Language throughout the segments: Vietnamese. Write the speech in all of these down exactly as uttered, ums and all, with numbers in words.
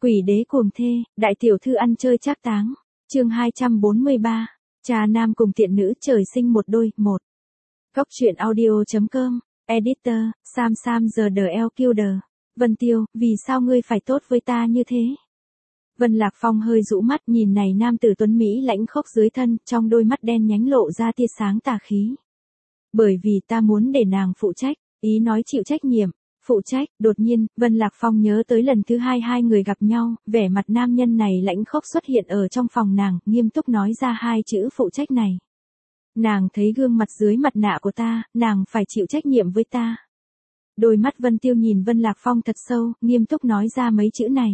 Quỷ đế cuồng thê, đại tiểu thư ăn chơi trác táng. Chương hai trăm bốn mươi ba. Cha nam cùng tiện nữ trời sinh một đôi, một. Góc truyện audio.com, Editor, Sam Sam giờ đờ eo Kilder. Vân Tiêu, vì sao ngươi phải tốt với ta như thế? Vân Lạc Phong hơi rũ mắt nhìn này nam tử tuấn Mỹ lãnh khốc dưới thân, trong đôi mắt đen nhánh lộ ra tia sáng tà khí. Bởi vì ta muốn để nàng phụ trách, ý nói chịu trách nhiệm. Phụ trách, đột nhiên, Vân Lạc Phong nhớ tới lần thứ hai hai người gặp nhau, vẻ mặt nam nhân này lãnh khốc xuất hiện ở trong phòng nàng, nghiêm túc nói ra hai chữ phụ trách này. Nàng thấy gương mặt dưới mặt nạ của ta, nàng phải chịu trách nhiệm với ta. Đôi mắt Vân Tiêu nhìn Vân Lạc Phong thật sâu, nghiêm túc nói ra mấy chữ này.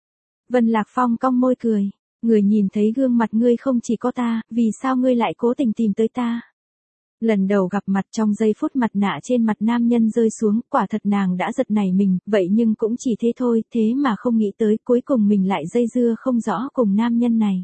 Vân Lạc Phong cong môi cười, người nhìn thấy gương mặt ngươi không chỉ có ta, vì sao ngươi lại cố tình tìm tới ta? Lần đầu gặp mặt trong giây phút mặt nạ trên mặt nam nhân rơi xuống, quả thật nàng đã giật nảy mình, vậy nhưng cũng chỉ thế thôi, thế mà không nghĩ tới cuối cùng mình lại dây dưa không rõ cùng nam nhân này.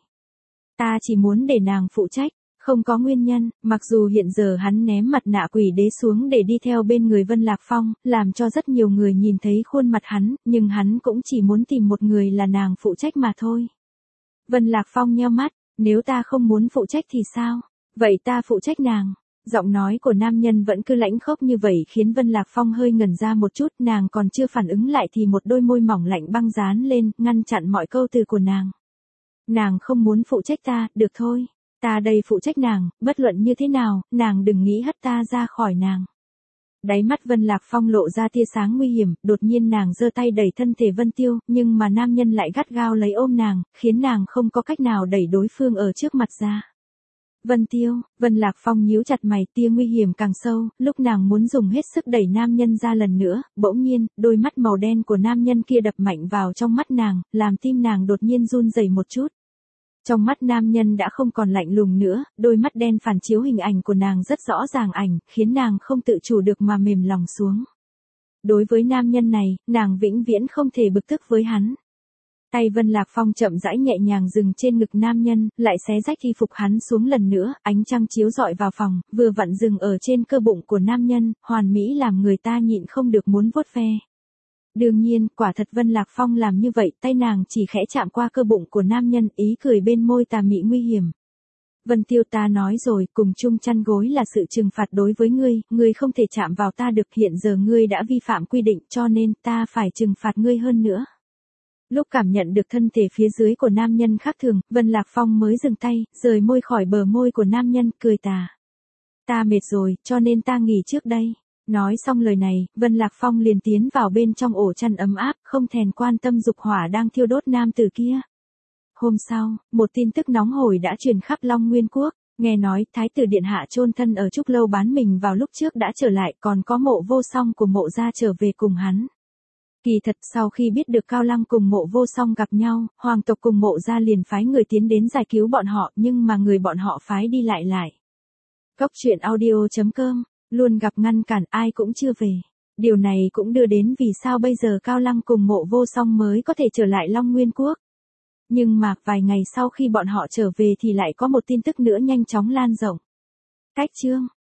Ta chỉ muốn để nàng phụ trách, không có nguyên nhân, mặc dù hiện giờ hắn ném mặt nạ quỷ đế xuống để đi theo bên người Vân Lạc Phong, làm cho rất nhiều người nhìn thấy khuôn mặt hắn, nhưng hắn cũng chỉ muốn tìm một người là nàng phụ trách mà thôi. Vân Lạc Phong nheo mắt, nếu ta không muốn phụ trách thì sao? Vậy ta phụ trách nàng. Giọng nói của nam nhân vẫn cứ lãnh khốc như vậy khiến Vân Lạc Phong hơi ngẩn ra một chút, nàng còn chưa phản ứng lại thì một đôi môi mỏng lạnh băng dán lên, ngăn chặn mọi câu từ của nàng. Nàng không muốn phụ trách ta, được thôi. Ta đây phụ trách nàng, bất luận như thế nào, nàng đừng nghĩ hất ta ra khỏi nàng. Đáy mắt Vân Lạc Phong lộ ra tia sáng nguy hiểm, đột nhiên nàng giơ tay đẩy thân thể Vân Tiêu, nhưng mà nam nhân lại gắt gao lấy ôm nàng, khiến nàng không có cách nào đẩy đối phương ở trước mặt ra. Vân Tiêu, Vân Lạc Phong nhíu chặt mày, tia nguy hiểm càng sâu, lúc nàng muốn dùng hết sức đẩy nam nhân ra lần nữa, bỗng nhiên, đôi mắt màu đen của nam nhân kia đập mạnh vào trong mắt nàng, làm tim nàng đột nhiên run rẩy một chút. Trong mắt nam nhân đã không còn lạnh lùng nữa, đôi mắt đen phản chiếu hình ảnh của nàng rất rõ ràng ảnh, khiến nàng không tự chủ được mà mềm lòng xuống. Đối với nam nhân này, nàng vĩnh viễn không thể bực tức với hắn. Tay Vân Lạc Phong chậm rãi nhẹ nhàng dừng trên ngực nam nhân, lại xé rách y phục hắn xuống lần nữa, ánh trăng chiếu rọi vào phòng, vừa vặn dừng ở trên cơ bụng của nam nhân, hoàn mỹ làm người ta nhịn không được muốn vuốt ve. Đương nhiên, quả thật Vân Lạc Phong làm như vậy, tay nàng chỉ khẽ chạm qua cơ bụng của nam nhân, ý cười bên môi tà mị nguy hiểm. Vân Tiêu, ta nói rồi, cùng chung chăn gối là sự trừng phạt đối với ngươi, ngươi không thể chạm vào ta được, hiện giờ ngươi đã vi phạm quy định, cho nên ta phải trừng phạt ngươi hơn nữa. Lúc cảm nhận được thân thể phía dưới của nam nhân khác thường, Vân Lạc Phong mới dừng tay, rời môi khỏi bờ môi của nam nhân, cười tà. Ta mệt rồi, cho nên ta nghỉ trước đây. Nói xong lời này, Vân Lạc Phong liền tiến vào bên trong ổ chăn ấm áp, không thèm quan tâm dục hỏa đang thiêu đốt nam tử kia. Hôm sau, một tin tức nóng hổi đã truyền khắp Long Nguyên Quốc, nghe nói Thái tử Điện Hạ chôn thân ở Trúc Lâu bán mình vào lúc trước đã trở lại, còn có Mộ Vô Song của Mộ gia trở về cùng hắn. Kỳ thật sau khi biết được Cao Lăng cùng Mộ Vô Song gặp nhau, hoàng tộc cùng Mộ gia liền phái người tiến đến giải cứu bọn họ, nhưng mà người bọn họ phái đi lại lại. Góc truyện audio.com, luôn gặp ngăn cản, ai cũng chưa về. Điều này cũng đưa đến vì sao bây giờ Cao Lăng cùng Mộ Vô Song mới có thể trở lại Long Nguyên Quốc. Nhưng mà, vài ngày sau khi bọn họ trở về thì lại có một tin tức nữa nhanh chóng lan rộng. Cách chương